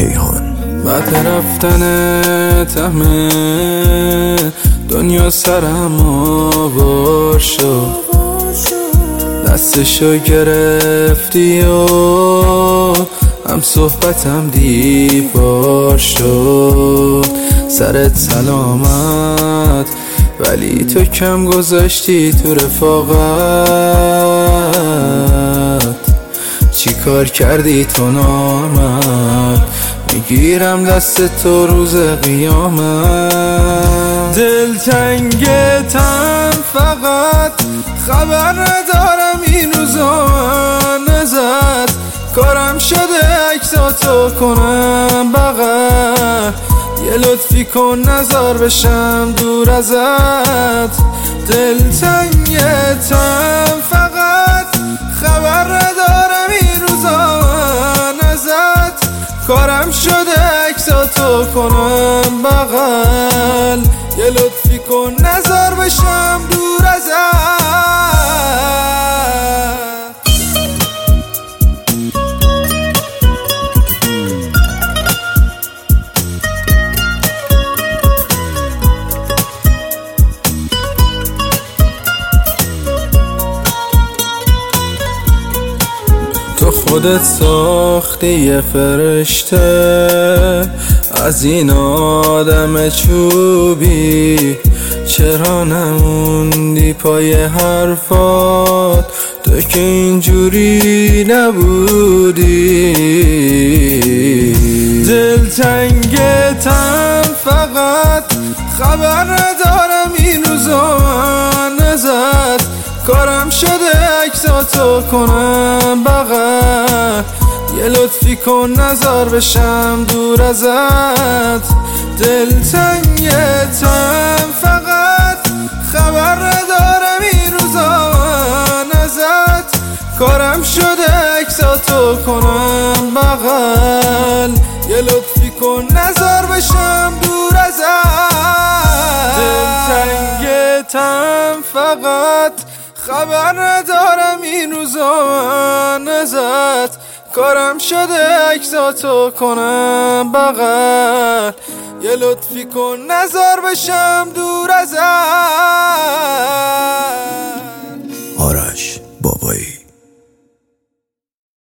کیهان. بعد رفتن همه دنیا سرم آوار شد، دستشو گرفتی و هم صحبتم دیوار شد. سرت سلامت ولی تو کم گذاشتی تو رفاقت. چی کار کردی تو نامرد، میگیرم دست تو روز قیامت. دلتنگتم فقط خبر ندارم این روزا من ازت. کارم شده عکساتو کنم بغل، یه لطفی کن نظر بشم دور ازت. دلتنگتم فقط خبر ندارم این روزا من ازت. کارم شده عکساتو کنم بغل، یه لطفی کن نظر بشم دور ازت. تو خودت ساختی یه فرشته از این آدم چوبی، چرا نموندی پای حرفات؟ تو که اینجوری نبودی. دلتنگتم فقط خبر ندارم این روزا من ازت. کارم شده عکساتو کنم بغل، یه لطفی کن نظر بشم دور ازت. دلتنگتم فقط خبر ندارم این روزا من ازت. کارم شده عکساتو کنم بغل، یه لطفی کن نظر بشم دور ازت. دلتنگتم فقط خبر ندارم این روزا من ازت. کارم شده عکساتو کنم بغل، یه لطفی کن نظر بشم دور ازت. آرش